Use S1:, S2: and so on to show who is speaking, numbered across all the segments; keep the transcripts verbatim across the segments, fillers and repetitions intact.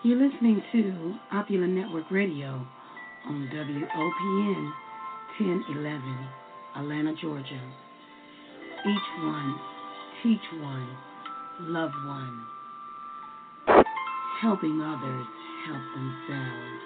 S1: You're listening to Opulent Network Radio on W O P N ten eleven, Atlanta, Georgia. Each one, teach one, love one, helping others help themselves.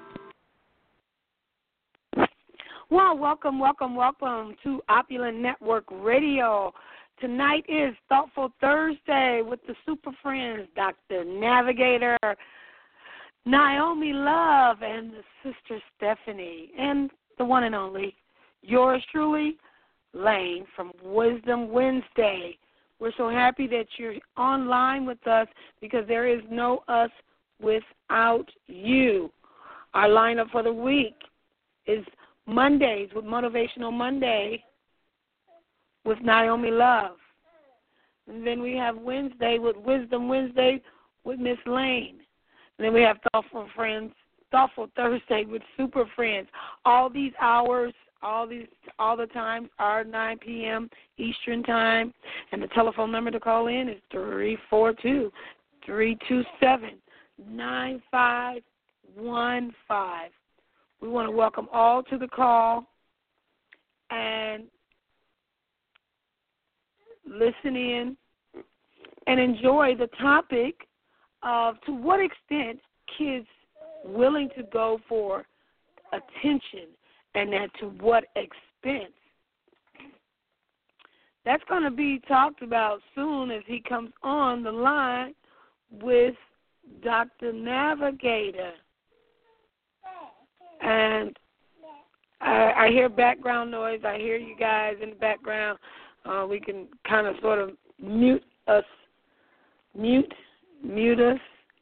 S2: Well, welcome, welcome, welcome to Opulent Network Radio. Tonight is Thoughtful Thursday with the Super Friends, Doctor Navigator, Naomi Love, and the Sister Stephanie, and the one and only, yours truly, Lane from Wisdom Wednesday. We're so happy that you're online with us because there is no us without you. Our lineup for the week is Mondays with Motivational Monday with Naomi Love. And then we have Wednesday with Wisdom Wednesday with Miss Lane. And then we have Thoughtful Friends, Thoughtful Thursday with Super Friends. All these hours, all these, all the times are nine p.m. Eastern Time. And the telephone number to call in is three four two, three two seven, nine five one five. We want to welcome all to the call and listen in and enjoy the topic of to what extent kids willing to go for attention and at to what expense. That's going to be talked about soon as he comes on the line with Doctor Navigator. And I, I hear background noise. I hear you guys in the background. Uh, we can kind of sort of mute us, mute, mute us.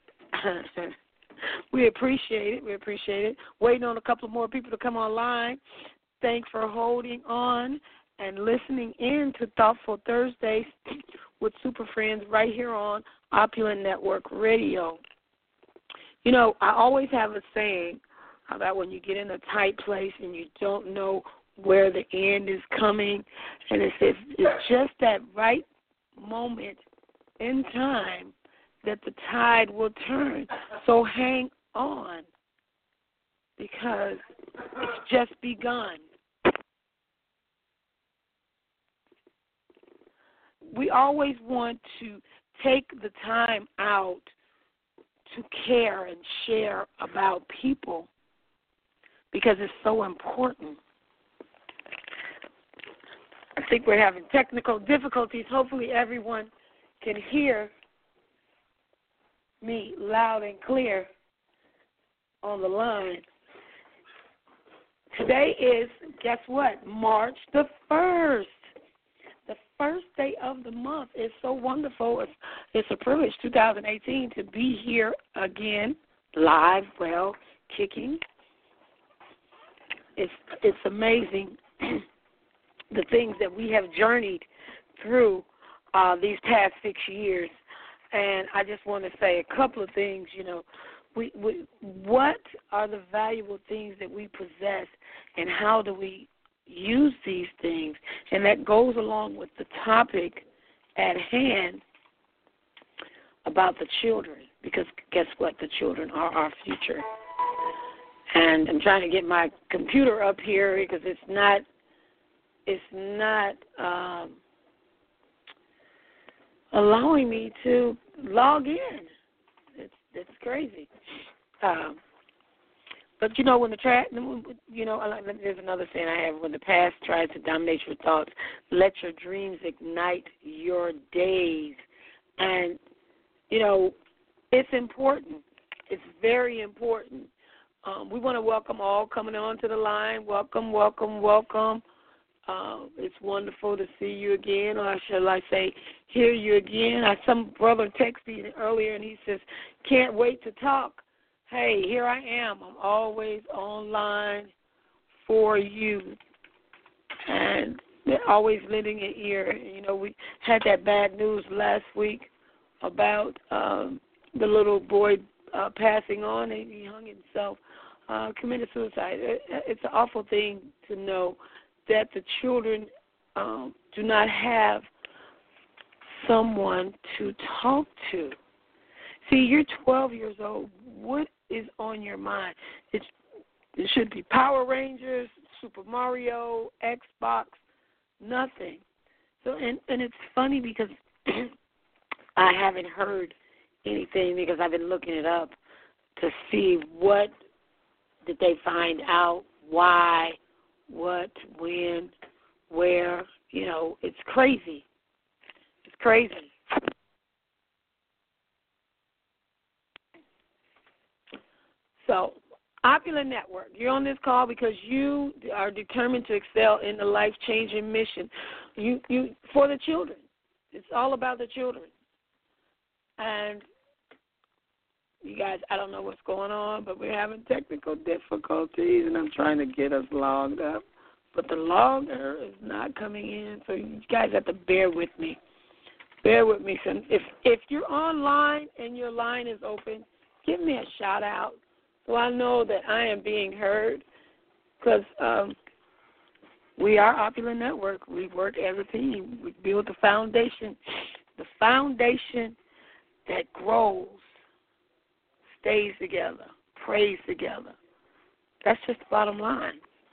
S2: We appreciate it. We appreciate it. Waiting on a couple more people to come online. Thanks for holding on and listening in to Thoughtful Thursdays with Super Friends right here on Opulent Network Radio. You know, I always have a saying about when you get in a tight place and you don't know where the end is coming, and it says it's just that right moment in time that the tide will turn. So hang on, because it's just begun. We always want to take the time out to care and share about people because it's so important. I think we're having technical difficulties. Hopefully everyone can hear me loud and clear on the line. Today is, guess what, March the first. The first day of the month is so wonderful. It's, it's a privilege, two thousand eighteen, to be here again, live, well, kicking. It's, it's amazing the things that we have journeyed through uh, these past six years. And I just want to say a couple of things, you know. We, we, what are the valuable things that we possess, and how do we use these things? And that goes along with the topic at hand about the children, because guess what? The children are our future. And I'm trying to get my computer up here because it's not, it's not um, allowing me to log in. It's it's crazy. Um, but you know, when the tra- you know, there's another saying I have: when the past tries to dominate your thoughts, let your dreams ignite your days. And you know, it's important. It's very important. Um, we want to welcome all coming on to the line. Welcome, welcome, welcome. Uh, it's wonderful to see you again, or shall I say, hear you again. I, some brother texted me earlier, and he says, can't wait to talk. Hey, here I am. I'm always online for you, and always lending an ear. You know, we had that bad news last week about um, the little boy uh, passing on, and he hung himself, uh, committed suicide. It, it's an awful thing to know that the children um, do not have someone to talk to. See, you're twelve years old. What is on your mind? It's, it should be Power Rangers, Super Mario, Xbox, nothing. So, and, and it's funny because I haven't heard anything because I've been looking it up to see what did they find out, why, what, when, where. You know, it's crazy. It's crazy. So, Opulent Network, you're on this call because you are determined to excel in the life-changing mission you, you for the children. It's all about the children. And you guys, I don't know what's going on, but we're having technical difficulties, and I'm trying to get us logged up. But the logger is not coming in, so you guys have to bear with me. Bear with me. So if, if you're online and your line is open, give me a shout-out so I know that I am being heard because um, we are Opulent Network. We work as a team. We build the foundation, the foundation that grows, stays together, prays together. That's just the bottom line.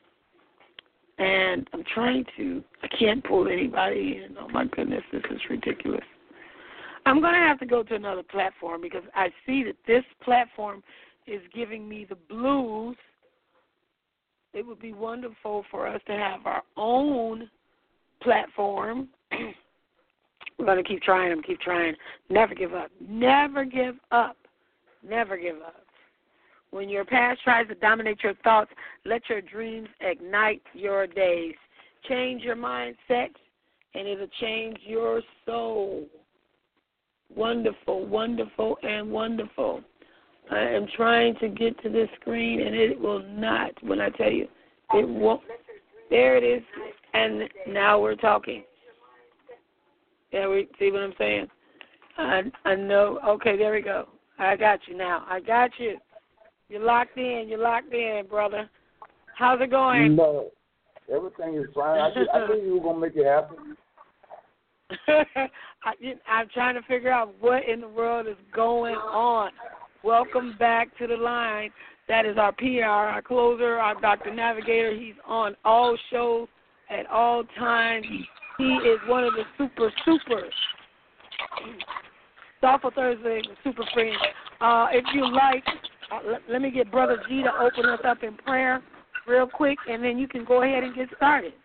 S2: And I'm trying to, I can't pull anybody in. Oh, my goodness, this is ridiculous. I'm going to have to go to another platform because I see that this platform is giving me the blues. It would be wonderful for us to have our own platform. We're going to keep trying and keep trying. Never give up. Never give up. Never give up. When your past tries to dominate your thoughts, let your dreams ignite your days. Change your mindset, and it'll change your soul. Wonderful, wonderful, and wonderful. I am trying to get to this screen, and it will not. When I tell you, it won't. There it is, and now we're talking. Yeah, we see what I'm saying? I, I know. Okay, there we go. I got you now. I got you. You're locked in. You're locked in, brother. How's it going?
S3: No, everything is fine. I, just, I think you were going to make it happen.
S2: I, I'm trying to figure out what in the world is going on. Welcome back to the line. That is our P R, our closer, our Doctor Navigator. He's on all shows at all times. He is one of the super, super Thoughtful Thursday, the super friends. Uh, if you like, uh, let, let me get Brother G to open us up in prayer real quick, and then you can go ahead and get started.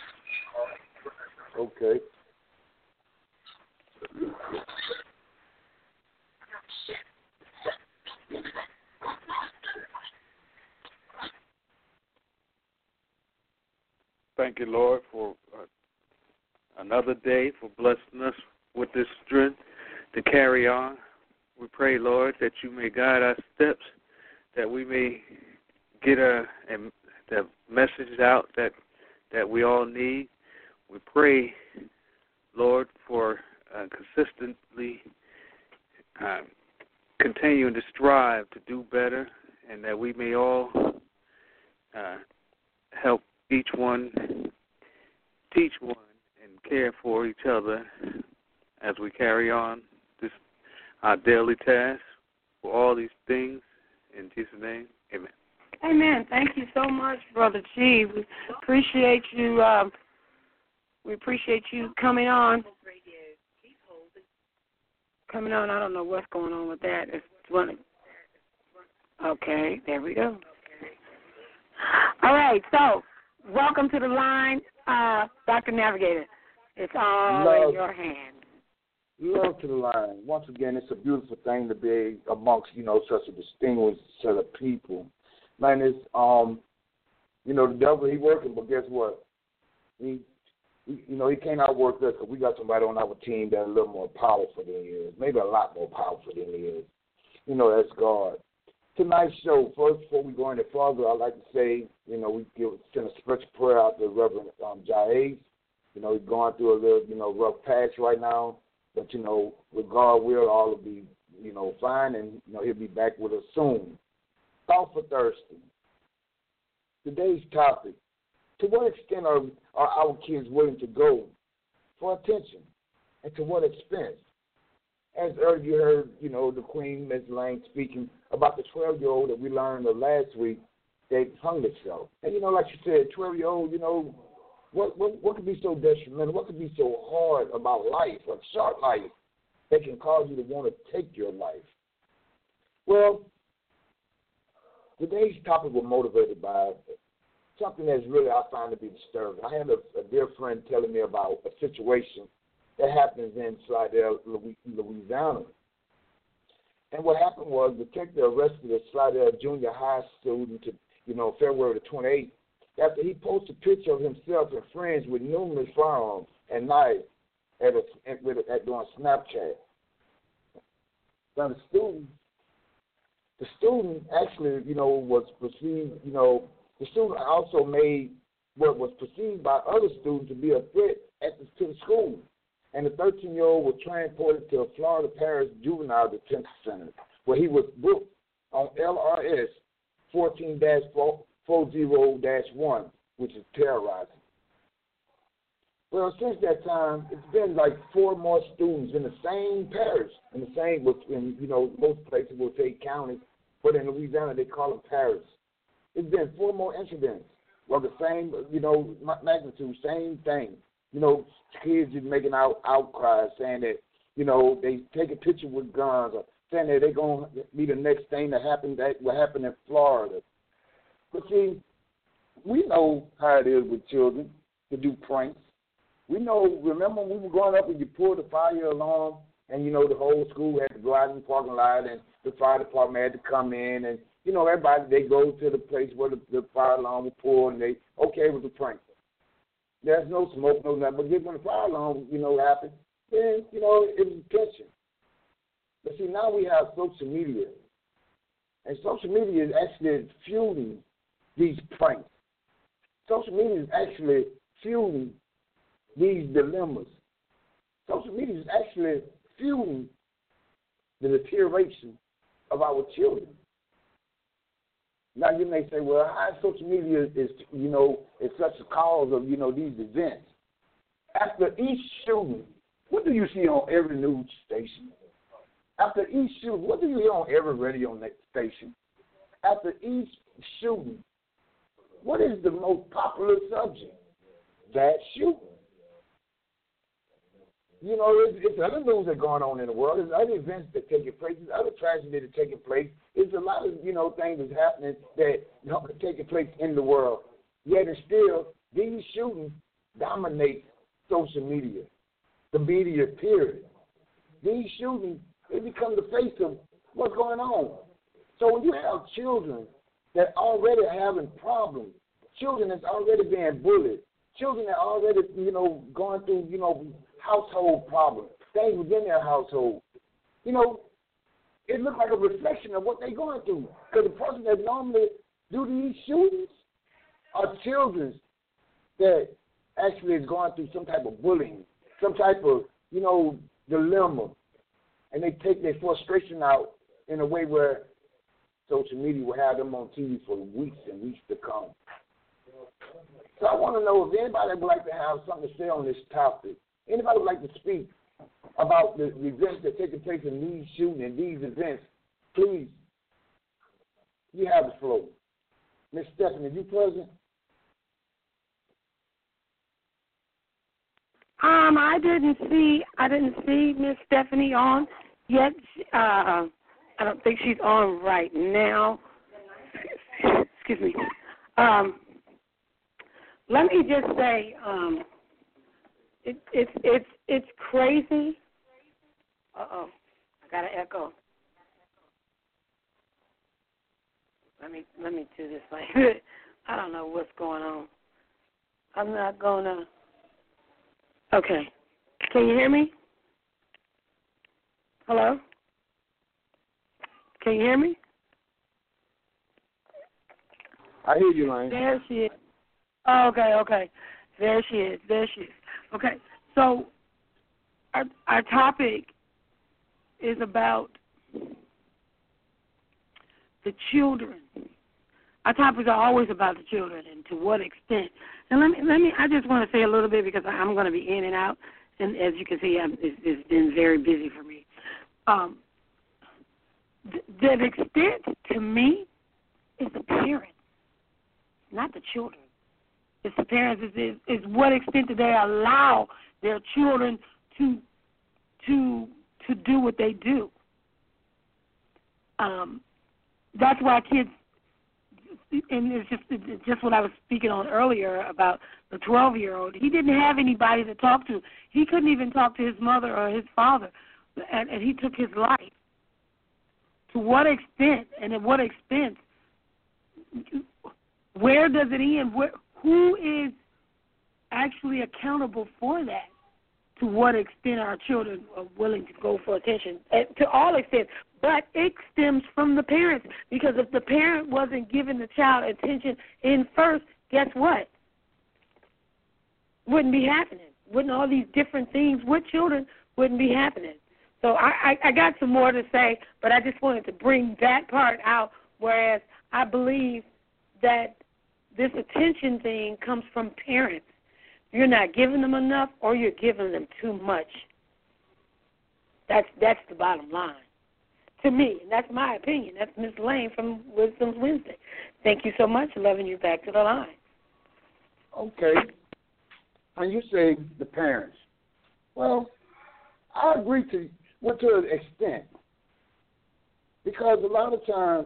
S3: Okay.
S4: Thank you, Lord, for uh, another day, for blessing us with this strength to carry on. We pray, Lord, that you may guide our steps, that we may get a, a the message out that that we all need. We pray, Lord, for uh, consistently uh, continuing to strive to do better, and that we may all uh, help each one, teach one, and care for each other as we carry on this our daily task. For all these things, in Jesus' name, amen.
S2: Amen. Thank you so much, Brother G. We appreciate you. Um, we appreciate you coming on. Coming on. I don't know what's going on with that. It's running. Okay, there we go. All right, so welcome to the line, uh, Doctor Navigator. It's all
S3: Love,
S2: in your hands.
S3: Love to the line. Once again, it's a beautiful thing to be amongst, you know, such a distinguished set of people. Man, it's, um, you know, the devil, he working, but guess what? He, he you know, he can't outwork us because we got somebody on our team that's a little more powerful than he is, maybe a lot more powerful than he is. You know, that's God. Tonight's show, first, before we go any further, I'd like to say, you know, we give send a special prayer out to Reverend um, Jaez. You know, he's going through a little, you know, rough patch right now. But, you know, with God will, all will be, you know, fine, and, you know, he'll be back with us soon. Thoughtful Thursday. Today's topic, to what extent are, are our kids willing to go for attention, and to what expense? as earlier you heard, you know, the Queen, Miz Lang, speaking about the twelve-year-old that we learned of last week that hung itself. And, you know, like you said, twelve-year-old, you know, what, what what could be so detrimental? What could be so hard about life, a short life, that can cause you to want to take your life? Well, today's topic was motivated by something that's really I find to be disturbing. I had a, a dear friend telling me about a situation that happens in Slidell, Louisiana. And what happened was the detective arrested a Slidell junior high student, to, you know, February the twenty-eighth, after he posted a picture of himself and friends with numerous firearms and knives at, a, at, at doing Snapchat. Now the student, the student actually, you know, was perceived, you know, the student also made what was perceived by other students to be a threat at the, to the school. And the thirteen-year-old was transported to a Florida Parish Juvenile Detention Center, where he was booked on L R S fourteen dash forty dash one, which is terrorizing. Well, since that time, it's been like four more students in the same parish, in the same, in, you know, most places will say county, but in Louisiana they call them parish. It's been four more incidents of the same, you know, magnitude, same thing. You know, kids just making out outcries saying that, you know, they take a picture with guns or saying that they're going to be the next thing that happened, that will happen in Florida. But see, we know how it is with children to do pranks. We know, remember when we were growing up and you pulled the fire alarm and, you know, the whole school had to go out in the parking lot and the fire department had to come in and, you know, everybody, they go to the place where the, the fire alarm was pulled and they, okay, it was a prank. There's no smoke, no nothing. But when the fire alarm, you know, happened, then, you know, it was attention. But see, now we have social media. And social media is actually fueling these pranks. Social media is actually fueling these dilemmas. Social media is actually fueling the deterioration of our children. Now you may say, well, how social media is, you know, is such a cause of, you know, these events. After each shooting, what do you see on every news station? After each shooting, what do you hear on every radio station? After each shooting, what is the most popular subject? That shooting. You know, it's, it's other news that are going on in the world. There's other events that are taking place. There's other tragedies that are taking place. There's a lot of, you know, things that's happening that, you know, are taking place in the world. Yet and still, these shootings dominate social media, the media period. These shootings, they become the face of what's going on. So when you have children that already are having problems, children that's already being bullied, children that already, you know, going through, you know, household problems, things within their household, you know, it looks like a reflection of what they're going through. Because the person that normally do these shootings are children that actually is going through some type of bullying, some type of, you know, dilemma. And they take their frustration out in a way where social media will have them on T V for weeks and weeks to come. So I want to know if anybody would like to have something to say on this topic. Anybody would like to speak about the, the events that are taking place in these shootings and these events, please, you have the floor. Miss Stephanie, are you present?
S2: Um, I didn't see, I didn't see Miss Stephanie on yet. Uh, I don't think she's on right now. Excuse me. Um, let me just say, um, it, it's it's it's crazy. Uh oh, I got an echo. Let me let me do this like I don't know what's going on. I'm not gonna. Okay, can you hear me? Hello? Can you hear me?
S3: I hear you, Lane.
S2: There she is. Oh, okay, okay. There she is. There she is. Okay, so our, our topic is about the children. Our topics are always about the children and to what extent. And let me, let me. I just want to say a little bit because I'm going to be in and out, and as you can see, I'm, it's, it's been very busy for me. um, th- that extent to me is the parents, not the children. It's the parents. Is is, is what extent do they allow their children to to to do what they do. Um, that's why kids, and it's just it's just what I was speaking on earlier about the twelve-year-old. He didn't have anybody to talk to. He couldn't even talk to his mother or his father, and, and he took his life. To what extent and at what expense? Where does it end? Where, who is actually accountable for that? To what extent are children are willing to go for attention? To all extent. But it stems from the parents, because if the parent wasn't giving the child attention in first, guess what? Wouldn't be happening. Wouldn't all these different things with children wouldn't be happening. So I, I, I got some more to say, but I just wanted to bring that part out, whereas I believe that this attention thing comes from parents. You're not giving them enough, or you're giving them too much. That's that's the bottom line. To me, and that's my opinion. That's Miz Lane from Wisdom's Wednesday. Thank you so much. Loving you back to the line.
S3: Okay. And you say the parents. Well, I agree to well, to an extent, because a lot of times,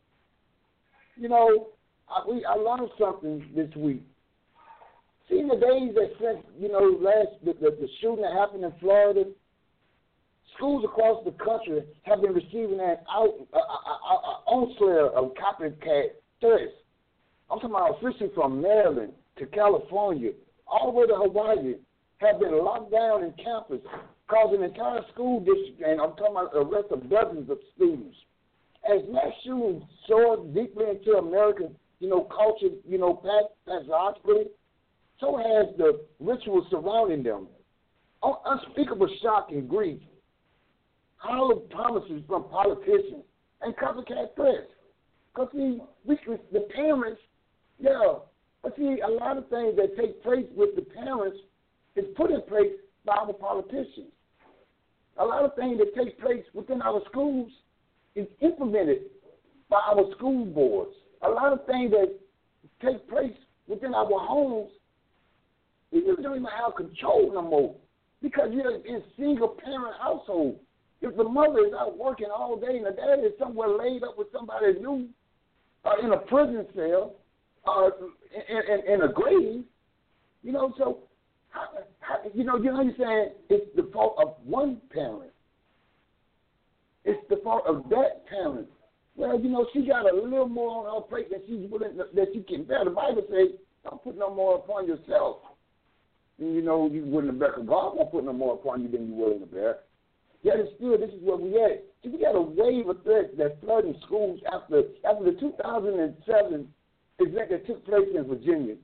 S3: you know, I, we I learned something this week. See, in the days that since you know last the, the, the shooting that happened in Florida, schools across the country have been receiving an out, uh, uh, uh, onslaught of copycat threats. I'm talking about officials from Maryland to California, all the way to Hawaii, have been locked down in campus, causing entire school districts, and I'm talking about the arrest of dozens of students. As mass shootings soared deeply into American, you know, culture, you know, past, past the hospital, so has the rituals surrounding them. Unspeakable shock and grief, hollow promises from politicians, and copycat threats. Because, see, we, the parents, yeah, but see, a lot of things that take place with the parents is put in place by our politicians. A lot of things that take place within our schools is implemented by our school boards. A lot of things that take place within our homes, we really don't even have control no more, because you're in a single-parent household. If the mother is out working all day and the dad is somewhere laid up with somebody new, uh, in a prison cell, uh, in, in, in a grave, you know, so, how, how, you know, you know what I'm saying? It's the fault of one parent. It's the fault of that parent. Well, you know, she got a little more on her plate than she's willing to, that she can bear. The Bible says, don't put no more upon yourself. And you know, you wouldn't bear. God won't put no more upon you than you're willing to bear. Yet it's still, this is where we at. See, we got a wave of threats that's flooding schools after after the two thousand seven event that took place in Virginia.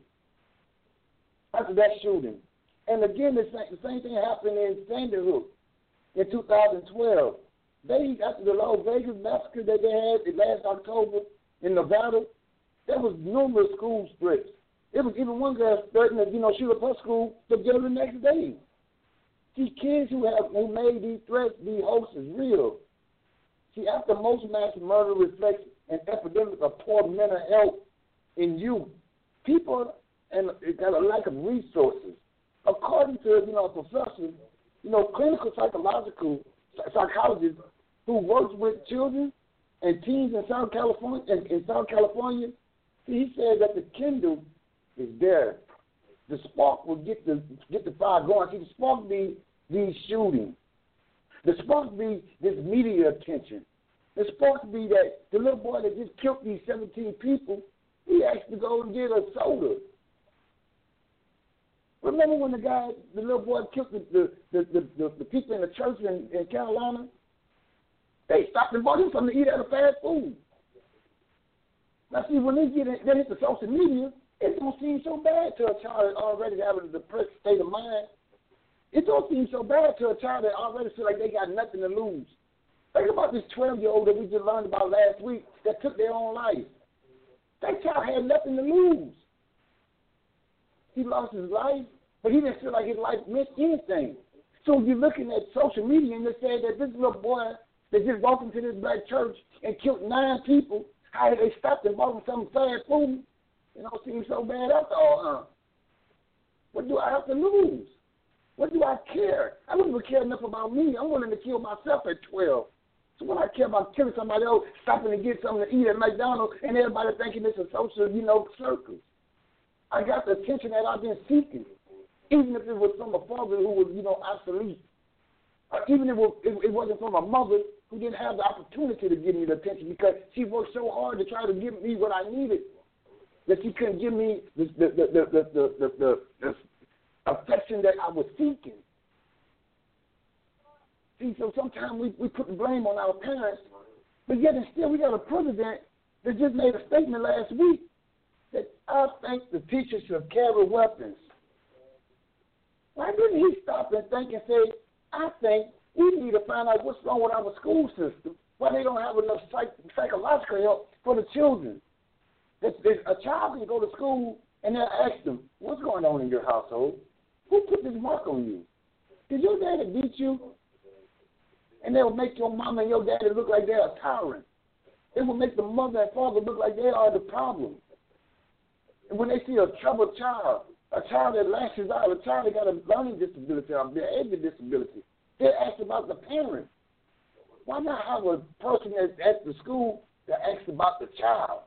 S3: After that shooting. And again, the same, the same thing happened in Sandy Hook in two thousand twelve. They, after the Las Vegas massacre that they had last October in Nevada, there was numerous school splits. It was even one girl threatened that, you know, she left her school to get her the next day. See, kids who have who made these threats, these hoaxes real. See, after most mass murder reflects an epidemic of poor mental health in youth, people and got a lack of resources. According to, you know, a professor, you know, clinical psychological psychologist who works with children and teens in South California, in, in South California, see, he said that the Kindle is there. The spark will get the get the fire going. See, the spark be these shootings. The spark be this media attention. The spark be that the little boy that just killed these seventeen people, he asked to go and get a soda. Remember when the guy, the little boy killed the the, the, the, the, the people in the church in, in Carolina? They stopped and bought him something to eat at a fast food. Now, see, when they get in, they hit the social media, it don't seem so bad to a child that already having a depressed state of mind. It don't seem so bad to a child that already feel like they got nothing to lose. Think about this twelve-year-old that we just learned about last week that took their own life. That child had nothing to lose. He lost his life, but he didn't feel like his life meant anything. So you're looking at social media and they say that this little boy They just walked into this black church and killed nine people. How they stopped and bought them some fast food? It don't seem so bad after all, huh? What do I have to lose? What do I care? I don't even care enough about me. I'm willing to kill myself at twelve. So what I care about killing somebody else, stopping to get something to eat at McDonald's, and everybody thinking it's a social, you know, circle. I got the attention that I've been seeking, even if it was from a father who was, you know, obsolete. Or even if it wasn't from a mother who didn't have the opportunity to give me the attention because she worked so hard to try to give me what I needed that she couldn't give me the the the the the, the, the, the, the affection that I was seeking. See, so sometimes we, we put the blame on our parents, but yet and still we got a president that just made a statement last week that I think the teachers should carry weapons. Why didn't he stop and think and say, I think we need to find out what's wrong with our school system, why they don't have enough psych- psychological help for the children. That a child can go to school and they'll ask them, what's going on in your household? Who put this mark on you? Did your daddy beat you? And they will make your mama and your daddy look like they're a tyrant. It will make the mother and father look like they are the problem. And when they see a troubled child, a child that lashes out, a child that got a learning disability or behavior disability, they ask about the parent. Why not have a person that's at the school that asks about the child?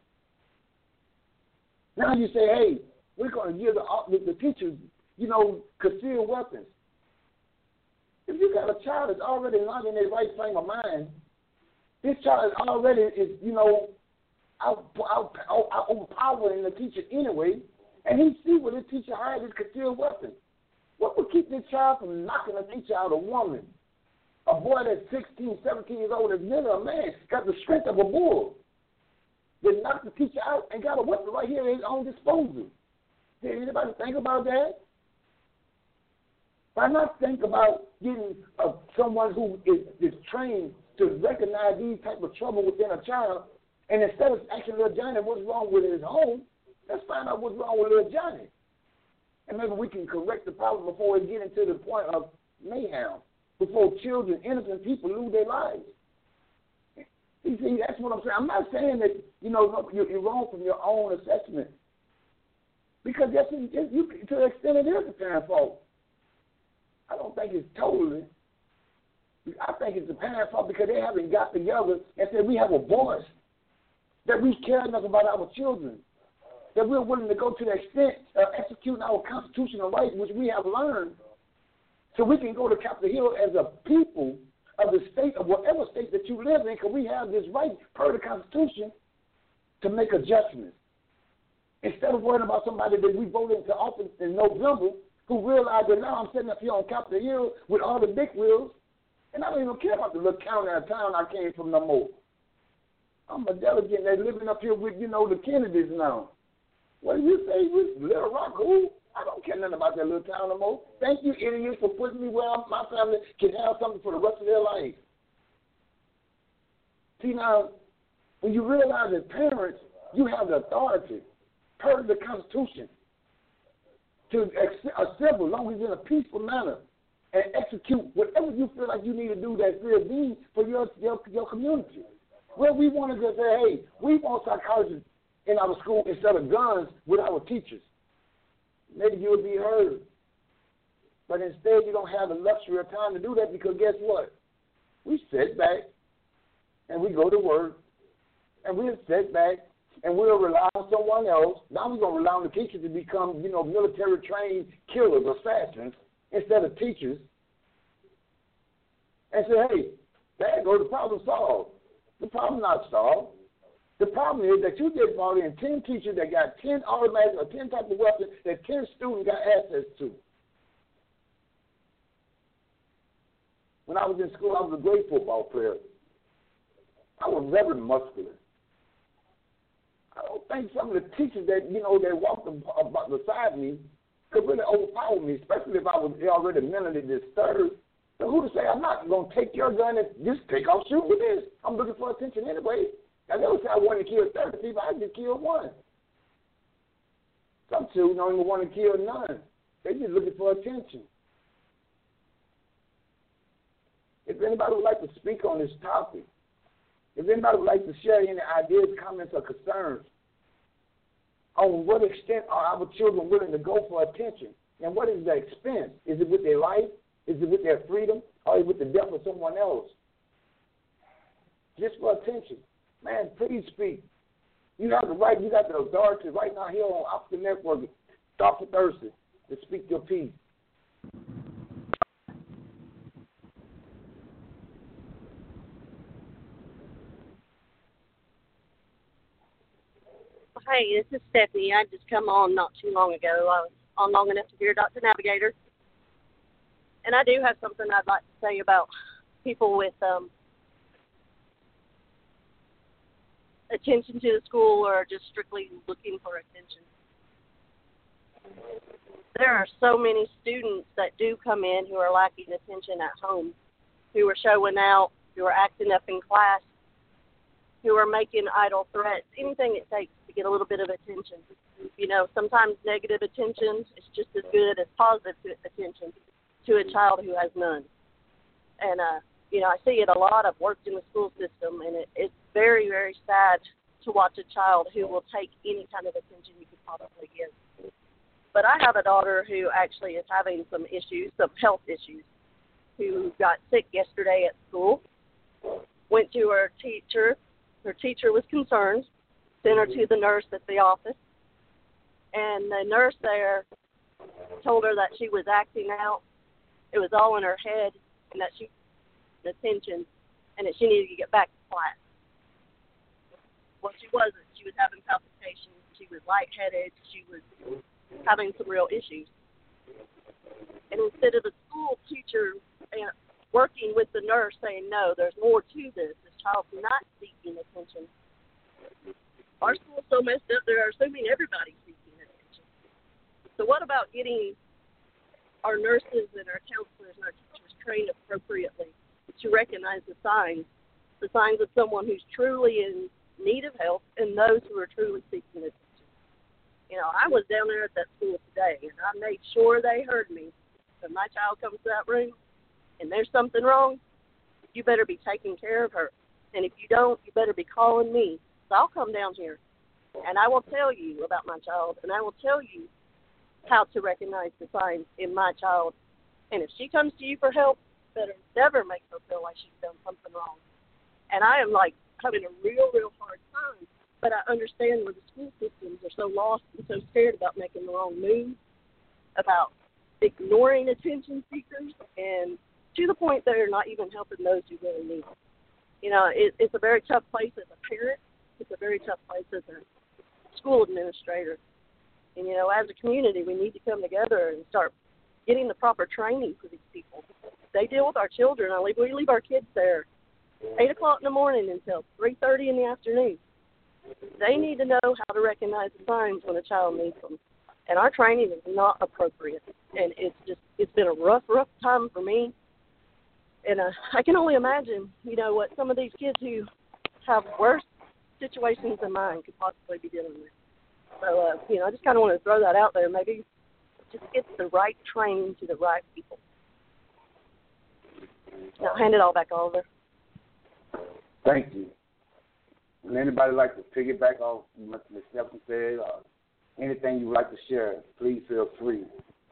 S3: Now you say, hey, we're going to give the, the, the teachers, you know, concealed weapons. If you got a child that's already not in their right frame of mind, this child already is, you know, out, out, out, out overpowering the teacher anyway, and he see what his teacher has is concealed weapon. What would keep this child from knocking a teacher out? A woman, a boy that's sixteen, seventeen years old, is never a man, got the strength of a bull. They knocked the teacher out and got a weapon right here at his own disposal. Did anybody think about that? Why not think about getting uh, someone who is, is trained to recognize these type of trouble within a child, and instead of asking little Johnny what's wrong with his home, let's find out what's wrong with little Johnny. And maybe we can correct the problem before it gets into the point of mayhem, before children, innocent people lose their lives. You see, that's what I'm saying. I'm not saying that, you know, you're, you're wrong from your own assessment. Because that's, you, to the extent it is the parent's fault. I don't think it's totally. I think it's the parent's fault because they haven't got together and said we have a voice, that we care enough about our children, that we're willing to go to the extent of executing our constitutional rights, which we have learned, so we can go to Capitol Hill as a people of the state, of whatever state that you live in, because we have this right, per the Constitution, to make adjustments. Instead of worrying about somebody that we voted into office in November who realized that now I'm sitting up here on Capitol Hill with all the big wheels, and I don't even care about the little county or town I came from no more. I'm a delegate that's living up here with, you know, the Kennedys now. What do you say with Little Rock? Who? I don't care nothing about that little town no more. Thank you, idiots, for putting me where I'm, my family can have something for the rest of their life. See, now, when you realize as parents, you have the authority, per the Constitution, to assemble, as long as it's in a peaceful manner, and execute whatever you feel like you need to do that's real need for your, your, your community. Well, we want to just say, hey, we want psychologists in our school instead of guns with our teachers. Maybe you would be heard. But instead, you don't have the luxury of time to do that because guess what? We sit back and we go to work and we'll sit back and we'll rely on someone else. Now we're going to rely on the teachers to become, you know, military-trained killers or assassins instead of teachers. And say, hey, there goes the problem solved. The problem not solved. The problem is that you just brought in ten teachers that got ten automatic or ten type of weapons that ten students got access to. When I was in school, I was a great football player. I was very muscular. I don't think some of the teachers that, you know, that walked about beside me could really overpower me, especially if I was already mentally disturbed. So who to say, I'm not going to take your gun and just take off shooting with this. I'm looking for attention anyway. I never said I wanted to kill thirty people. I just killed one. Some children don't even want to kill none. They're just looking for attention. If anybody would like to speak on this topic, if anybody would like to share any ideas, comments, or concerns on what extent are our children willing to go for attention, and what is the expense? Is it with their life? Is it with their freedom? Or is it with the death of someone else? Just for attention. Man, please speak. You have the right, you got the authority right now here on Off the Network, Thoughtful Thursday, to speak your piece.
S5: Hey, this is Stephanie. I just come on not too long ago. I was on long enough to hear Doctor Navigator. And I do have something I'd like to say about people with um, attention to the school or just strictly looking for attention. There are so many students that do come in who are lacking attention at home, who are showing out, who are acting up in class, who are making idle threats, anything it takes to get a little bit of attention. You know, sometimes negative attention is just as good as positive attention to a child who has none. And, uh, you know, I see it a lot. I've worked in the school system, and it, it's very, very sad to watch a child who will take any kind of attention you could possibly give. But I have a daughter who actually is having some issues, some health issues, who got sick yesterday at school, went to her teacher. Her teacher was concerned, sent her to the nurse at the office, and the nurse there told her that she was acting out. It was all in her head, and that she needed attention, and that she needed to get back to class. Well, she wasn't. She was having palpitations. She was lightheaded. She was having some real issues. And instead of the school teacher working with the nurse saying, no, there's more to this, this child's not seeking attention. Our school's so messed up, they're assuming everybody's seeking attention. So what about getting our nurses and our counselors and our teachers trained appropriately to recognize the signs, the signs of someone who's truly in need of help and those who are truly seeking attention? You know, I was down there at that school today, and I made sure they heard me. When my child comes to that room and there's something wrong, you better be taking care of her. And if you don't, you better be calling me. So I'll come down here, and I will tell you about my child, and I will tell you how to recognize the signs in my child. And if she comes to you for help, better never make her feel like she's done something wrong. And I am, like, having a real, real hard time, but I understand where the school systems are so lost and so scared about making the wrong move, about ignoring attention seekers, and to the point they're not even helping those who really need it. You know, it, it's a very tough place as a parent. It's a very tough place as a school administrator. And, you know, as a community, we need to come together and start getting the proper training for these people. They deal with our children. I leave, we leave our kids there eight o'clock in the morning until three thirty in the afternoon. They need to know how to recognize the signs when a child needs them. And our training is not appropriate. And it's just, it's been a rough, rough time for me. And uh, I can only imagine, you know, what some of these kids who have worse situations than mine could possibly be dealing with. So, uh, you know, I just kind of want to throw that out there. Maybe just get the right training to the right people. Now, I'll hand it all back over.
S3: Thank you. Would anybody like to piggyback off what Miz Stephanie said, or anything you would like to share, please feel free.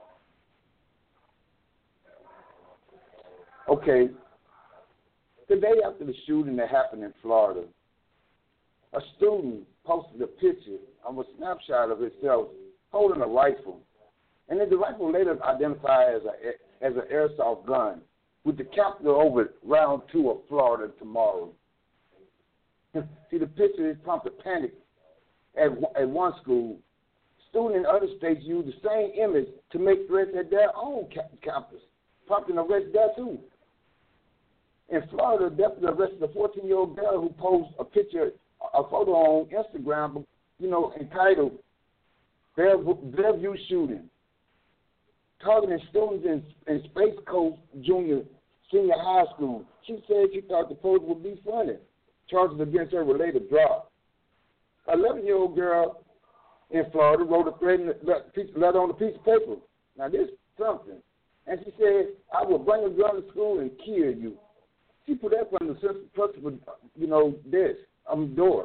S3: Okay. The day after the shooting that happened in Florida, a student posted a picture of a snapshot of himself holding a rifle. And then the rifle later identified as a as an airsoft gun with the capital over round two of Florida tomorrow. See, the picture has prompted panic at, at one school. Students in other states use the same image to make threats at their own campus, prompting arrest there too. In Florida, a deputy arrested a fourteen-year-old girl who posted a picture, a photo on Instagram, you know, entitled Bellevue Shooting, targeting students in, in Space Coast Junior Senior High School. She said she thought the post would be funny. Charges against her were later dropped. An eleven-year-old girl in Florida wrote a threatening letter on a piece of paper. Now, this is something. And she said, I will bring a gun to school and kill you. She put that on the principal, you know, desk, um, door.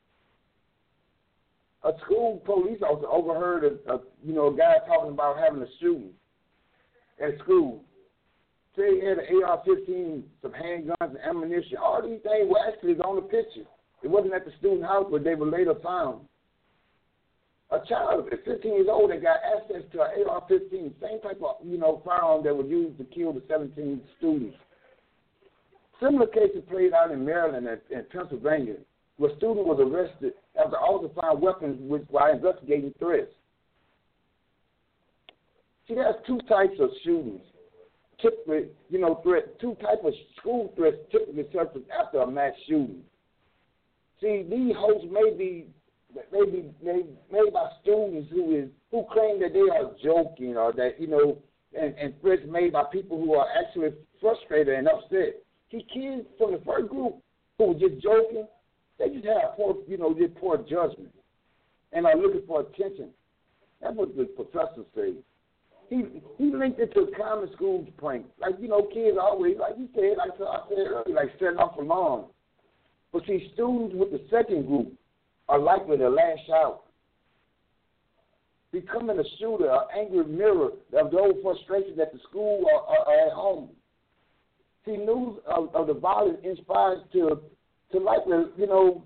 S3: A school police officer overheard a, a, you know, a guy talking about having a shooting at school. Say he had an A R fifteen, some handguns and ammunition. All these things were actually on the picture. It wasn't at the student house, but they were later found. A child at fifteen years old that got access to an A R fifteen, same type of, you know, firearm that was used to kill the seventeen students. Similar cases played out in Maryland and, and Pennsylvania, where a student was arrested after officers found weapons while investigating threats. See, there's two types of shootings. Typically, you know, threat, two types of school threats typically surface after a mass shooting. See, these hosts may be, may be made, made by students who is who claim that they are joking, or that, you know, and, and threats made by people who are actually frustrated and upset. See, kids from the first group who were just joking, they just have poor, you know, just poor judgment and are looking for attention. That's what the professor said. He he linked it to a common school prank. Like, you know, kids always, like you said, like I said earlier, like setting off alarms. But see, students with the second group are likely to lash out, becoming a shooter, an angry mirror of the old frustration at the school or, or, or at home. See, news of, of the violence inspires to to likely, you know,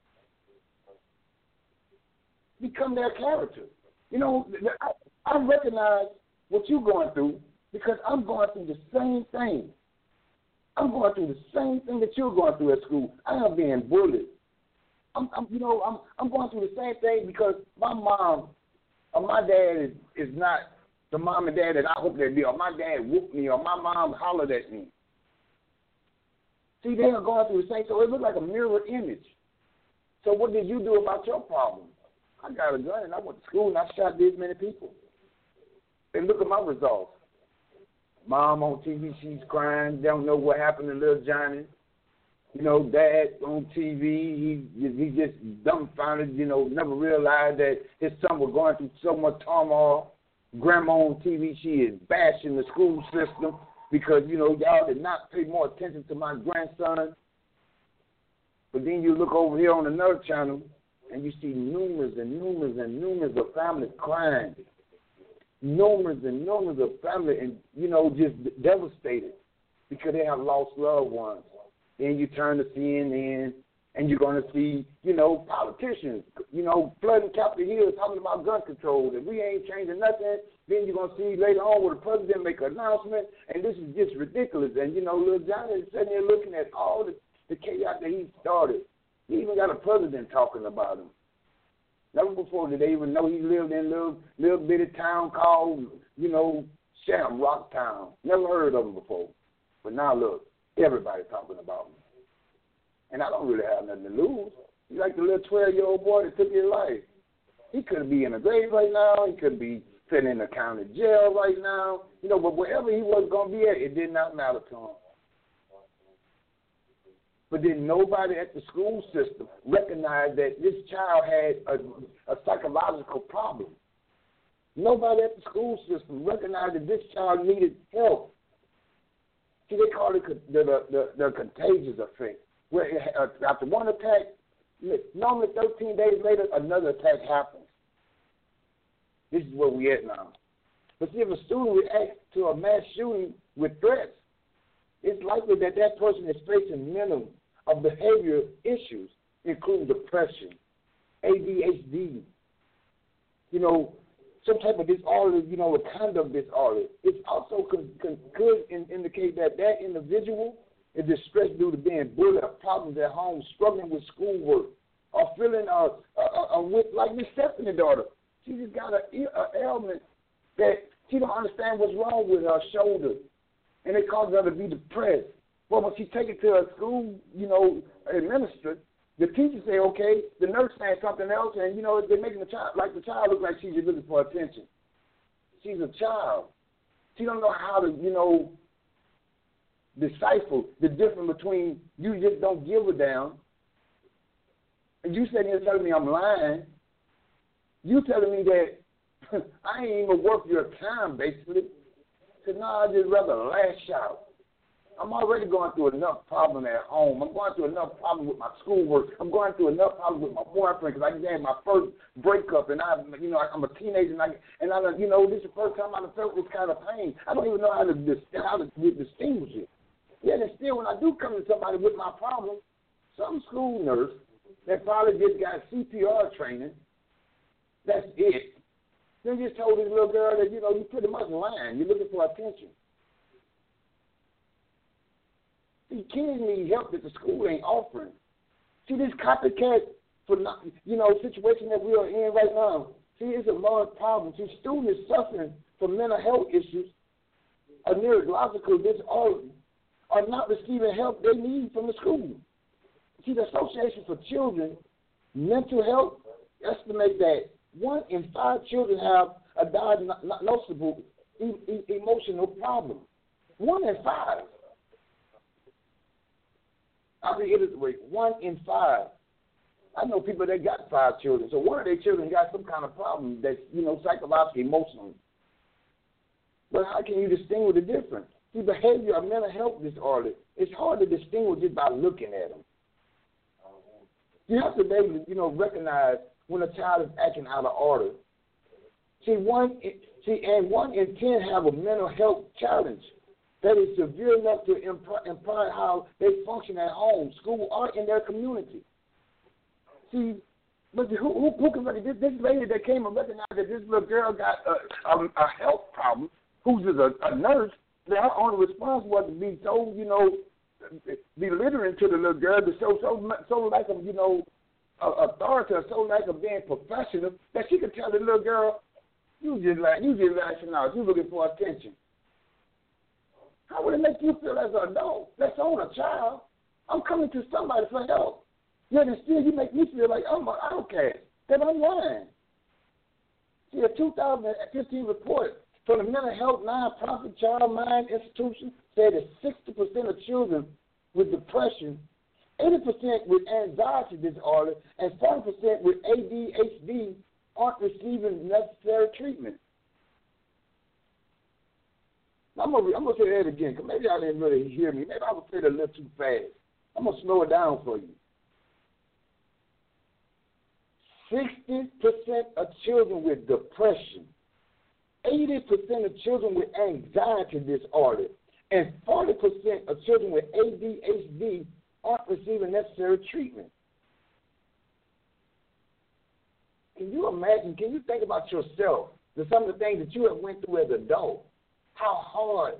S3: become their character. You know, I, I recognize what you're going through because I'm going through the same thing. I'm going through the same thing that you're going through at school. I am being bullied. I'm, I'm you know, I'm I'm going through the same thing because my mom or my dad is, is not the mom and dad that I hope they be, or my dad whooped me, or my mom hollered at me. See, they are going through the same, so it looks like a mirror image. So what did you do about your problem? I got a gun and I went to school and I shot this many people. And look at my results. Mom on T V, she's crying, they don't know what happened to little Johnny. You know, dad on T V, he he just dumbfounded, you know, never realized that his son was going through so much turmoil. Grandma on T V, she is bashing the school system because, you know, y'all did not pay more attention to my grandson. But then you look over here on another channel and you see numerous and numerous and numerous of families crying. Numerous and numerous of families, and, you know, just devastated because they have lost loved ones. Then you turn to C N N, and you're going to see, you know, politicians, you know, flooding Capitol Hill talking about gun control, and we ain't changing nothing. Then you're going to see later on where the president make an announcement, and this is just ridiculous. And, you know, little Johnny is sitting there looking at all the, the chaos that he started. He even got a president talking about him. Never before did they even know he lived in a little, little bitty town called, you know, Shamrock Town. Never heard of him before. But now, look, everybody talking about him. And I don't really have nothing to lose. He's like the little twelve-year-old boy that took his life. He could be in a grave right now. He could be sitting in the county jail right now. You know, but wherever he was going to be at, it did not matter to him. But then nobody at the school system recognized that this child had a, a psychological problem. Nobody at the school system recognized that this child needed help. See, they call it the, the, the, the contagious effect, where it, uh, after one attack, normally thirteen days later, another attack happens. This is where we at now. But see, if a student reacts to a mass shooting with threats, it's likely that that person is facing mental or behavior issues, including depression, A D H D, you know, some type of disorder, you know, a conduct disorder. It also could, could, could indicate that that individual is distressed due to being bullied, or problems at home, struggling with schoolwork, or feeling uh, uh, uh, with, like Miss Stephanie's daughter. She just got an ailment that she don't understand what's wrong with her shoulder, and it causes her to be depressed. Well, when she take it to her school, you know, administrator, the teacher say, okay, the nurse saying something else, and, you know, they're making the child, like the child look like she's just looking for attention. She's a child. She don't know how to, you know, decipher the difference between you just don't give a damn, and you sitting here telling me I'm lying. You telling me that I ain't even worth your time, basically. So, no, I'd just rather lash out. I'm already going through enough problem at home. I'm going through enough problem with my schoolwork. I'm going through enough problem with my boyfriend because I just had my first breakup, and I, you know, I'm a teenager, and I, and I, you know, this is the first time I felt this kind of pain. I don't even know how to how to distinguish it. Yet and still, when I do come to somebody with my problem, some school nurse that probably just got C P R training, that's it. They just told this little girl that, you know, you're pretty much lying. You're looking for attention. These kids need help that the school ain't offering. See, this copycat, for not, you know, situation that we are in right now, see, it's a large problem. See, students suffering from mental health issues, a neurological disorder, are not receiving help they need from the school. See, the Association for Children Mental Health estimates that one in five children have a diagnosable e- e- emotional problem. One in five. I reiterate, one in five. I know people that got five children, so one of their children got some kind of problem that's, you know, psychological, emotional. But how can you distinguish the difference? See, behavior or mental health disorder, it's hard to distinguish just by looking at them. You have to be able to, you know, recognize when a child is acting out of order. See, one, see, and one in ten have a mental health challenge that is severe enough to impart, impart how they function at home, school, or in their community. See, but who, who, who can recognize this, this lady that came and recognized that this little girl got a, a, a health problem, who's just a, a nurse, their only response was to be so, you know, belittling to the little girl, to show so, so like a, you know, authority, or so like of being professional, that she could tell the little girl, you just like, you just lashing out, you looking for attention. How would it make you feel as an adult? Let's own a child. I'm coming to somebody for help. Yet and still you make me feel like I'm an outcast, that I'm lying. See, a two thousand fifteen report from the Mental Health Nonprofit Child Mind Institution said that sixty percent of children with depression, eighty percent with anxiety disorder, and forty percent with A D H D aren't receiving necessary treatment. I'm going I'm to say that again, because maybe I didn't really hear me. Maybe I was saying it a little too fast. I'm going to slow it down for you. sixty percent of children with depression, eighty percent of children with anxiety disorder, and forty percent of children with A D H D aren't receiving necessary treatment. Can you imagine, can you think about yourself, the, some of the things that you have went through as an adult, how hard,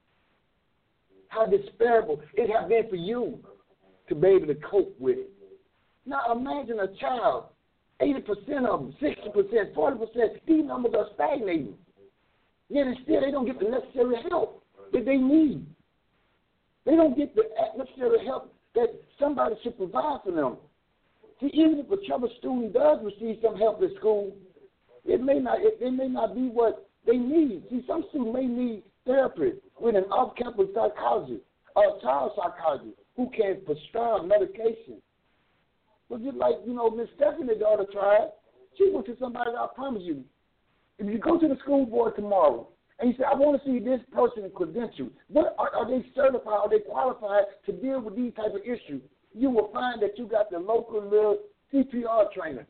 S3: how despicable it has been for you to be able to cope with it. Now imagine a child, eighty percent of them, sixty percent, forty percent, these numbers are stagnating. Yet and still they don't get the necessary help that they need. They don't get the necessary help that somebody should provide for them. See, even if a troubled student does receive some help at school, it may not it, it may not be what they need. See, some students may need therapy with an off-campus psychologist or a child psychologist who can prescribe medication. But just like, you know, Miss Stephanie's daughter tried, she went to somebody that I promise you. If you go to the school board tomorrow and you say, I want to see this person credentialed, what are, are they certified, are they qualified to deal with these type of issues? You will find that you got the local little C P R trainer.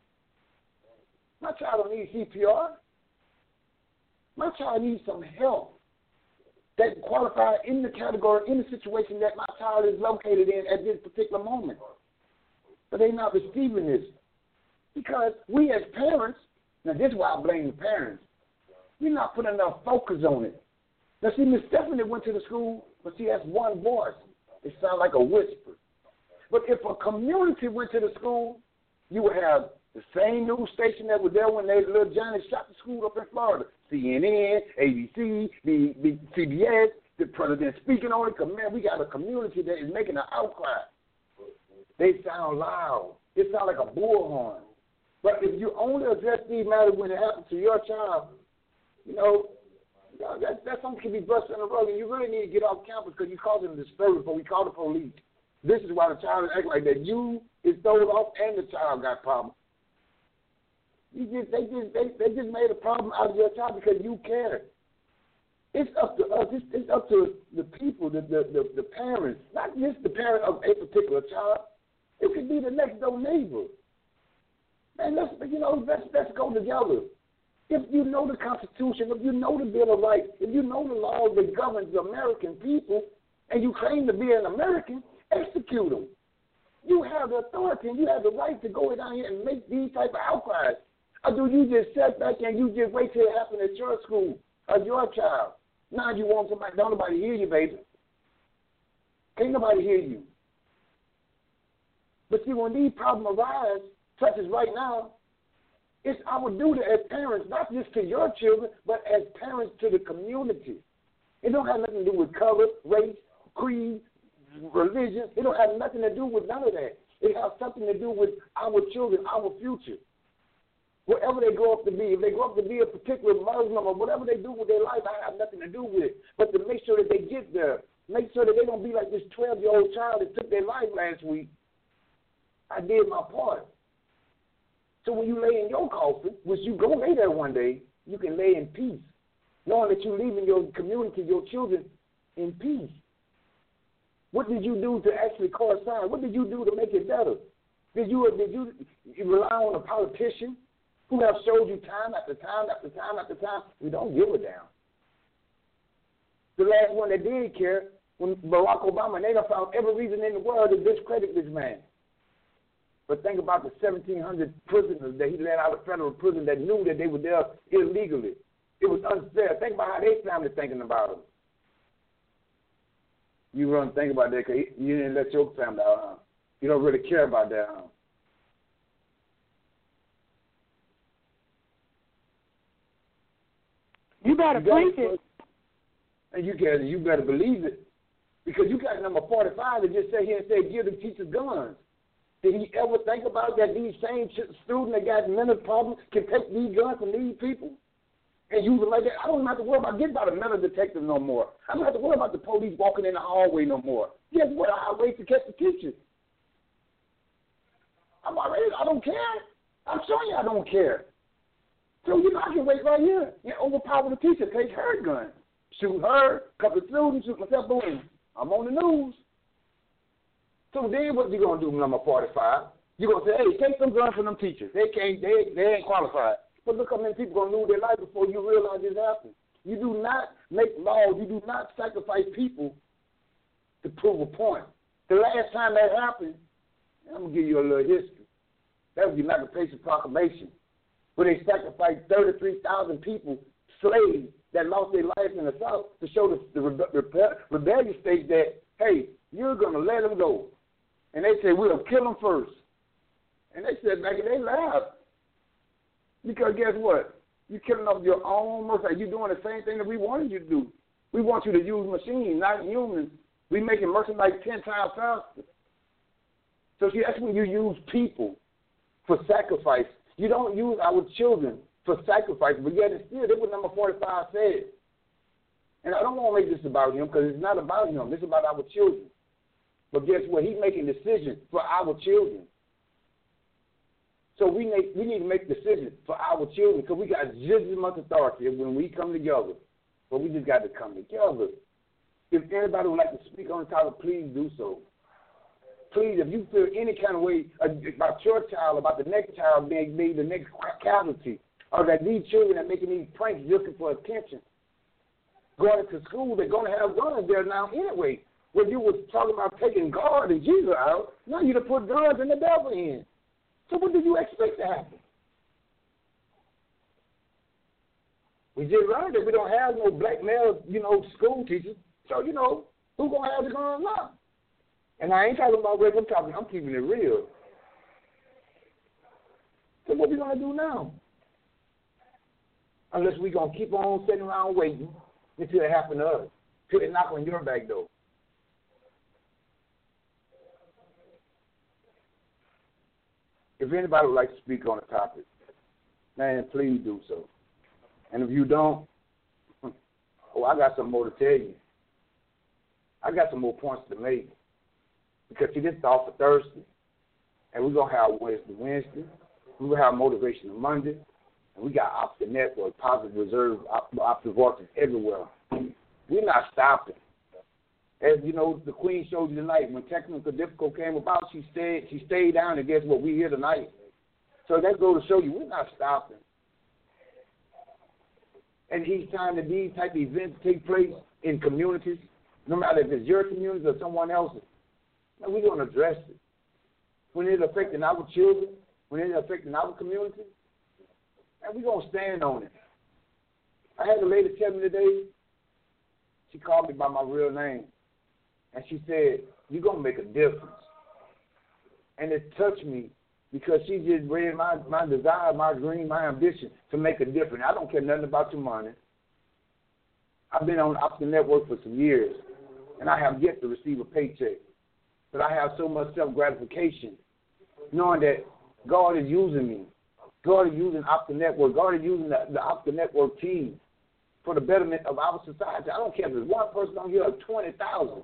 S3: My child don't need C P R. My child needs some help that qualifies in the category, in the situation that my child is located in at this particular moment. But they're not receiving this. Because we as parents, now this is why I blame the parents, we're not putting enough focus on it. Now see, Miss Stephanie went to the school, but she has one voice. It sounds like a whisper. But if a community went to the school, you would have the same news station that was there when they little Johnny shot the school up in Florida. C N N, A B C, the, the C B S, the president speaking on it. Because, man, we got a community that is making an outcry. They sound loud. It sounds like a bullhorn. But if you only address these matters when it happens to your child, you know, that, that's something can be brushed under the rug, and you really need to get off campus because you're causing a disturbance, but we call the police. This is why the child is acting like that. You is thrown off and the child got problems. You just, they, just, they, they just made a problem out of your child because you care. It's up to us. It's, it's up to the people, the, the, the, the parents, not just the parent of a particular child. It could be the next door neighbor. Man, let's, you know, let's, let's go together. If you know the Constitution, if you know the Bill of Rights, if you know the laws that govern the American people, and you claim to be an American, execute them. You have the authority and you have the right to go down here and make these type of outcries. Or do you just sit back and you just wait till it happens at your school or your child? Now you want somebody, don't nobody hear you, baby. Can't nobody hear you. But see, when these problems arise, such as right now, it's our duty as parents, not just to your children, but as parents to the community. It don't have nothing to do with color, race, creed, religion. It don't have nothing to do with none of that. It has something to do with our children, our future. Whatever they grow up to be, if they grow up to be a particular Muslim or whatever they do with their life, I have nothing to do with it. But to make sure that they get there, make sure that they don't be like this twelve-year-old child that took their life last week, I did my part. So when you lay in your coffin, which you go lay there one day, you can lay in peace, knowing that you're leaving your community, your children, in peace. What did you do to actually coincide? What did you do to make it better? Did you did you, you rely on a politician who have showed you time after time after time after time? We don't give a damn. The last one that did care, when Barack Obama, they done found every reason in the world to discredit this man. But think about the seventeen hundred prisoners that he let out of federal prison that knew that they were there illegally. It was unfair. Think about how they family thinking about him. You run think about that because you didn't let your family out, huh? You don't really care about that, huh?
S2: You better
S3: you
S2: preach it.
S3: And you better, you better believe it. Because you got number forty-five that just sit here and say, give the teachers guns. Did he ever think about that these same students that got mental problems can take these guns from these people and use them like that? I don't even have to worry about getting about a metal detector no more. I don't have to worry about the police walking in the hallway no more. Guess what? I'll wait to catch the teachers. I'm already, I don't care. I'm showing you I don't care. So, you know, I can wait right here and overpower the teacher, take her gun, shoot her, couple of students, shoot myself, boom. I'm on the news. So then what you going to do, number forty-five? You're going to say, hey, take some guns from them teachers. They can't, they, they ain't qualified. But look how many people going to lose their life before you realize this happened. You do not make laws. You do not sacrifice people to prove a point. The last time that happened, I'm going to give you a little history. That was the Emancipation Proclamation, where they sacrificed thirty-three thousand people, slaves, that lost their lives in the South to show the, the rebe- rebellious states that, hey, you're going to let them go. And they said, we'll kill them first. And they said back in their laughed. Because guess what? You're killing off your own mercy. You're doing the same thing that we wanted you to do. We want you to use machines, not humans. We making merchandise ten times faster. So see, that's when you use people for sacrifice. You don't use our children for sacrifice, but yet it's still, that's what number forty-five said. And I don't want to make this about him because it's not about him. It's about our children. But guess what? He's making decisions for our children. So we make, we need to make decisions for our children because we got just as much authority when we come together. But we just got to come together. If anybody would like to speak on the topic, please do so. Please, if you feel any kind of way about your child, about the next child being made the next casualty, or that these children are making these pranks looking for attention, going to school, they're going to have guns there now anyway. When you was talking about taking God and Jesus out, now you to put guns and the devil in. So what did you expect to happen? We just learned that we don't have no black male, you know, school teachers. So, you know, who's going to have the guns now? And I ain't talking about rape, I'm talking, I'm keeping it real. So what we going to do now? Unless we going to keep on sitting around waiting until it happen to us, till it knock on your back door. If anybody would like to speak on the topic, man, please do so. And if you don't, oh, I got some more to tell you. I got some more points to make. Because, see, this is all for Thursday. And we're going to have Wednesday, Wednesday. We're going to have Motivation on Monday. And we got Opposite Network, Positive Reserve, Opposite Voices everywhere. we're not stopping. As you know, the Queen showed you tonight, when technical difficulty came about, she stayed she stayed down, and guess what? We're here tonight. So that goes to show you we're not stopping. And each time that these type of events take place in communities, no matter if it's your community or someone else's, now we're going to address it. When it's affecting our children, when it's affecting our community, and we're going to stand on it. I had a lady tell me today, she called me by my real name, and she said, you're going to make a difference. And it touched me because she just read my, my desire, my dream, my ambition to make a difference. I don't care nothing about your money. I've been on Option Network for some years, and I have yet to receive a paycheck. But I have so much self-gratification knowing that God is using me. God is using Option Network. God is using the, the Option Network team for the betterment of our society. I don't care if there's one person on here or twenty thousand.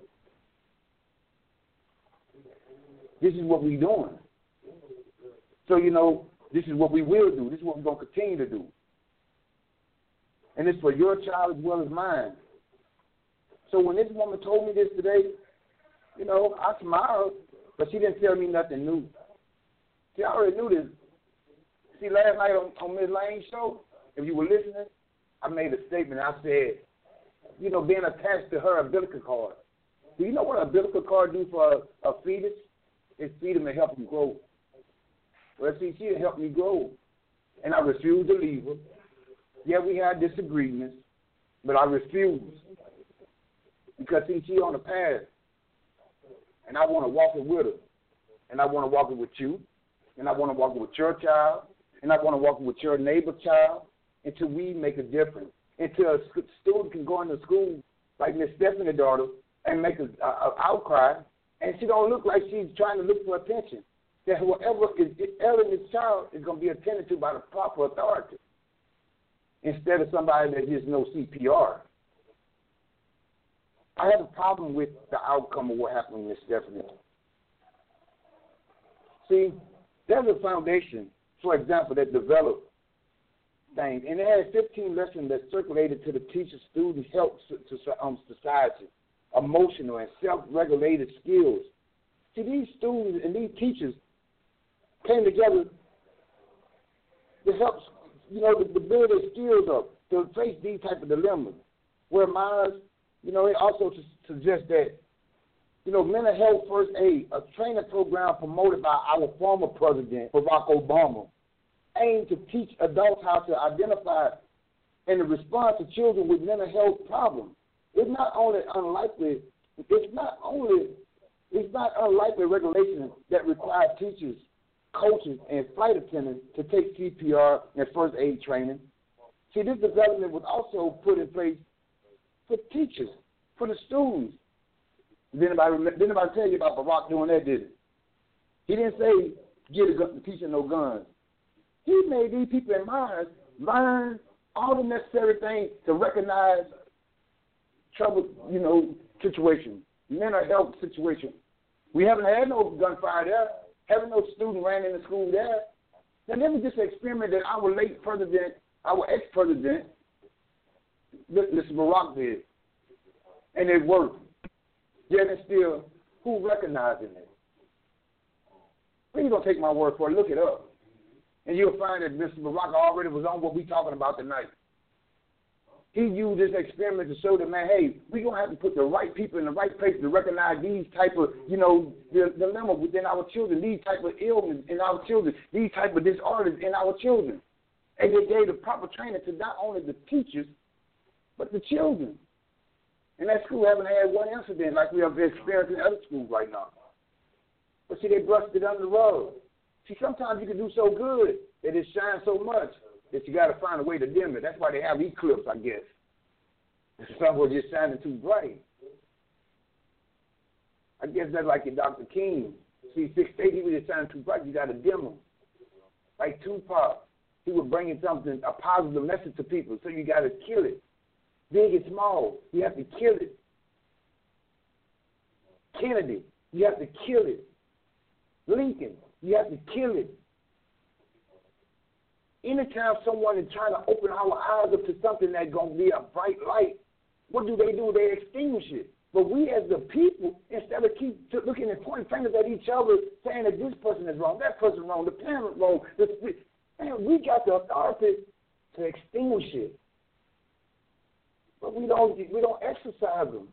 S3: This is what we're doing. So, you know, this is what we will do. This is what we're going to continue to do. And it's for your child as well as mine. So when this woman told me this today, you know, I smiled, but she didn't tell me nothing new. See, I already knew this. See, last night on, on Miz Lane's show, if you were listening, I made a statement. I said, you know, being attached to her umbilical cord. Do you know what an umbilical cord do for a, a fetus? It's feed him and help him grow. Well, see, she helped me grow, and I refused to leave her. Yeah, we had disagreements, but I refused because, see, she on the path, and I want to walk it with her, and I want to walk it with you, and I want to walk it with your child, and I want to walk it with your neighbor child until we make a difference, until a student can go into school like Miss Stephanie's daughter and make an outcry, and she don't look like she's trying to look for attention. That whoever is ailing this child is going to be attended to by the proper authority instead of somebody that just knows C P R. I have a problem with the outcome of what happened with Miss Stephanie. See, there's a foundation, for example, that developed things, and it had fifteen lessons that circulated to the teacher, students, health, to um, society, emotional and self-regulated skills. See, these students and these teachers came together to help, you know, to, to build their skills up, to face these type of dilemmas. Where mine, you know, it also suggests that, you know, mental health first aid, a training program promoted by our former president, Barack Obama, aimed to teach adults how to identify and respond to children with mental health problems. It's not only unlikely, it's not only, it's not unlikely regulation that requires teachers, coaches, and flight attendants to take C P R and first aid training. See, this development was also put in place for teachers, for the students. Did anybody, did anybody tell you about Barack doing that, did he? He didn't say, get a gun, teacher no guns. He made these people in mind learn all the necessary things to recognize trouble, you know, situations, mental health situations. We haven't had no gunfire there. Haven't no student ran into school there. And then we just experiment that our late president, our ex-president, Mister Barack did. And it worked. Yet and still, who recognizing it? Well, you're going to take my word for it. Look it up. And you'll find that Mister Barack already was on what we're talking about tonight. He used this experiment to show that, man, hey, we're going to have to put the right people in the right place to recognize these type of, you know, the dilemma within our children, these type of illness in our children, these type of disorders in our children. And they gave the proper training to not only the teachers, but the children. And that school haven't had one incident like we have experienced in other schools right now. But see, they brushed it under the rug. See, sometimes you can do so good that it shines so much that you got to find a way to dim it. That's why they have eclipse, I guess. Some were just shining too bright. I guess that's like your Doctor King. See, six eight, he was just shining too bright. You got to dim him. Like Tupac, he was bringing something, a positive message to people, so you got to kill it. Big and small, you have to kill it. Kennedy, you have to kill it. Lincoln, you have to kill it. Anytime someone is trying to open our eyes up to something that's going to be a bright light, what do they do? They extinguish it. But we as the people, instead of keep looking and pointing fingers at each other, saying that this person is wrong, that person is wrong, the parent wrong, the, man, we got the authority to extinguish it. But we don't we don't exercise them.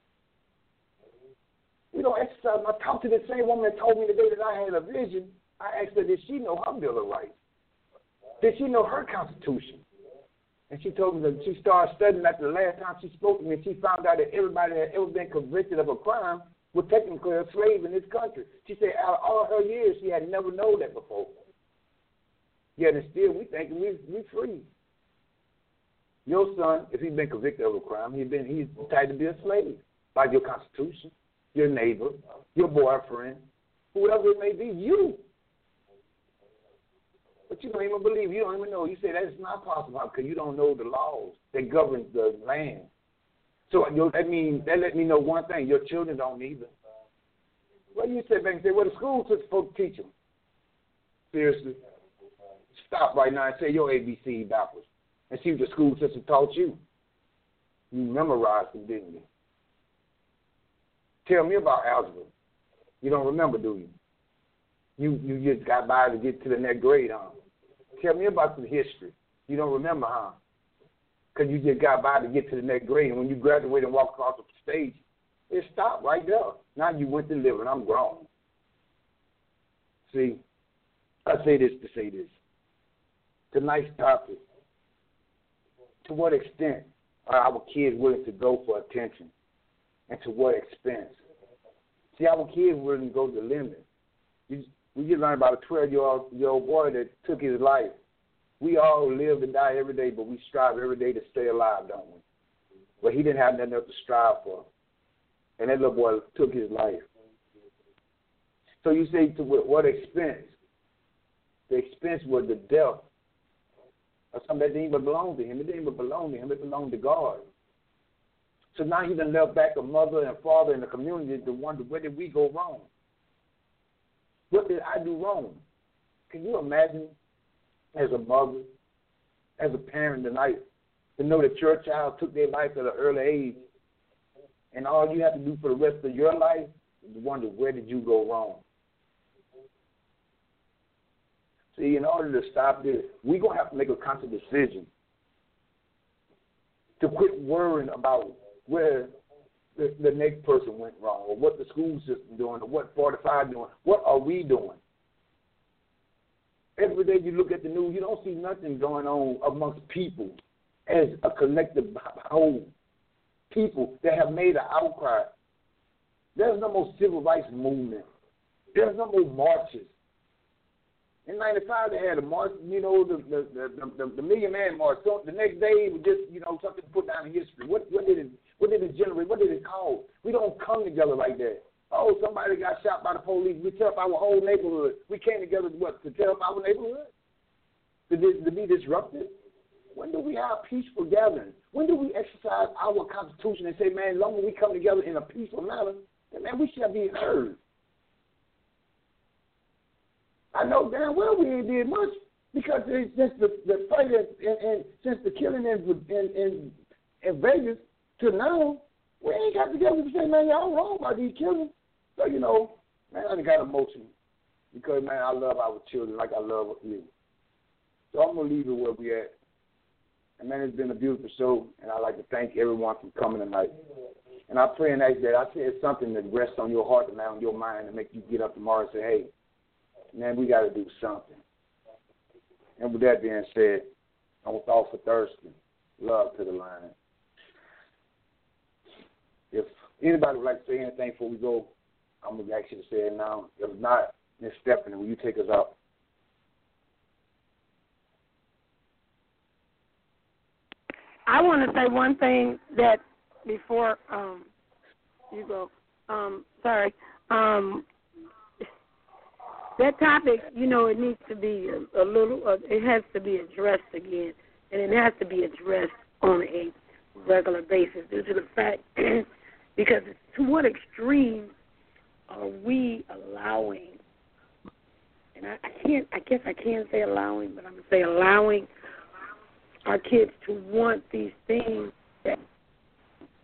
S3: We don't exercise them. I talked to the same woman that told me today that I had a vision. I asked her, did she know her Bill of Rights? Did she know her Constitution? And she told me that she started studying after the last time she spoke to me, and she found out that everybody that had ever been convicted of a crime was technically a slave in this country. She said out of all her years, she had never known that before. Yet and still, we think we we free. Your son, if he's been convicted of a crime, he's been he's entitled to be a slave by your Constitution, your neighbor, your boyfriend, whoever it may be, you. But you don't even believe. You don't even know. You say that's not possible because you don't know the laws that govern the land. So that means that let me know one thing: your children don't either. Well, you sit back and say, "Well, the school is supposed to teach them." Seriously, stop right now and say your A B C backwards, and see what the school system taught you. You memorized them, didn't you? Tell me about algebra. You don't remember, do you? You you just got by to get to the next grade, huh? Tell me about the history. You don't remember, huh? Because you just got by to get to the next grade, and when you graduate and walk across the stage, it stopped right there. Now you went to live, and I'm grown. See, I say this to say this. Tonight's topic, to what extent are our kids willing to go for attention, and to what expense? See, our kids willing to go to the limit. You, We just learned about a twelve-year-old boy that took his life. We all live and die every day, but we strive every day to stay alive, don't we? But he didn't have nothing else to strive for. And that little boy took his life. So you say to what expense? The expense was the death of something that didn't even belong to him. It didn't even belong to him. It belonged to God. So now he done left back a mother and father in the community to wonder, where did we go wrong? What did I do wrong? Can you imagine as a mother, as a parent tonight, to know that your child took their life at an early age, and all you have to do for the rest of your life is wonder, where did you go wrong? See, in order to stop this, we're going to have to make a conscious decision to quit worrying about where The, the next person went wrong, or what the school system doing, or what forty-five doing. What are we doing? Every day you look at the news, you don't see nothing going on amongst people as a collective whole. People that have made an outcry. There's no more civil rights movement. There's no more marches. In ninety-five, they had a march, you know, the the, the, the, the Million Man March. So the next day, it was just, you know, something to put down in history. What, what did it What did it generate? What did it cause? We don't come together like that. Oh, somebody got shot by the police. We tear up our whole neighborhood. We came together, what, to tear up our neighborhood? To, to be disrupted? When do we have peaceful gatherings? When do we exercise our Constitution and say, man, as long as we come together in a peaceful manner, then, man, we shall be heard? I know damn well we ain't did much because since the, the fight and, and since the killing in, in, in, in Vegas, to now, we ain't got together to say, man, y'all wrong about these children. So, you know, man, I got emotional because, man, I love our children like I love you. So I'm going to leave it where we at. And, man, it's been a beautiful show, and I'd like to thank everyone for coming tonight. And I pray and ask that I said something that rests on your heart and on your mind and make you get up tomorrow and say, hey, man, we got to do something. And with that being said, on Thought for Thursday, love to the line. If anybody would like to say anything before we go, I'm going to ask you to say it now. If not, Miz Stephanie, will you take us out?
S2: I want to say one thing that before um, you go. Um, sorry. Um, that topic, you know, it needs to be a, a little, uh, it has to be addressed again, and it has to be addressed on a regular basis due to the fact, because to what extreme are we allowing, and I, I can't, I guess I can't say allowing, but I'm going to say allowing our kids to want these things that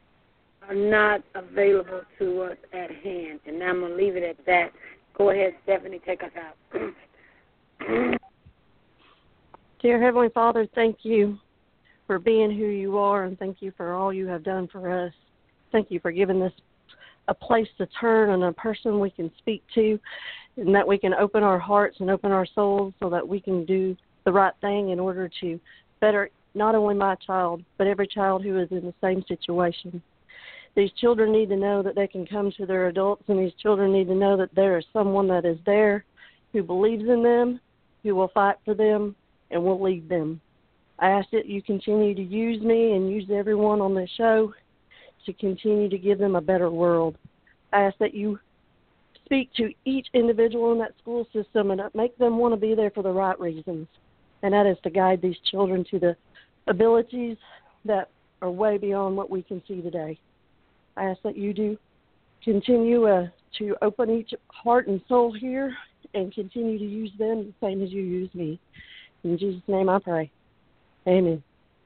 S2: are not available to us at hand. And I'm going to leave it at that. Go ahead, Stephanie, take us out.
S6: Dear Heavenly Father, thank you for being who you are, and thank you for all you have done for us. Thank you for giving us a place to turn and a person we can speak to, and that we can open our hearts and open our souls so that we can do the right thing in order to better not only my child, but every child who is in the same situation. These children need to know that they can come to their adults, and these children need to know that there is someone that is there who believes in them, who will fight for them, and will lead them. I ask that you continue to use me and use everyone on this show to continue to give them a better world. I ask that you speak to each individual in that school system and make them want to be there for the right reasons, and that is to guide these children to the abilities that are way beyond what we can see today. I ask that you do continue uh, to open each heart and soul here and continue to use them the same as you use me. In Jesus' name I pray. Amen.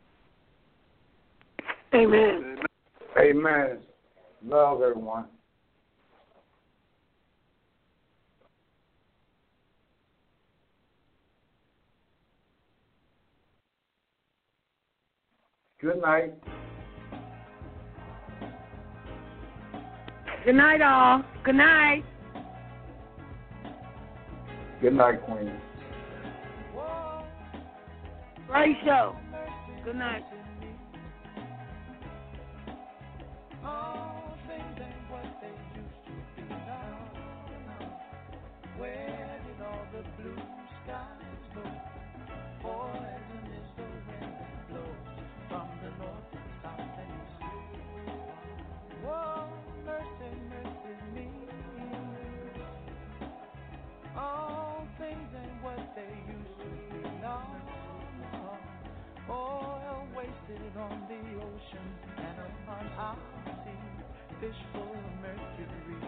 S2: Amen.
S3: Amen. Love everyone. Good night.
S2: Good night, all. Good night.
S3: Good night, Queen.
S2: Great show. Good night.
S7: All things ain't what they used to be now. Where did all the blue skies go? Poison is the wind that blows from the north and south and east. Whoa, mercy, mercy me. All things ain't what they used to be now. Oil wasted on the ocean and upon our sea, fish full of mercury.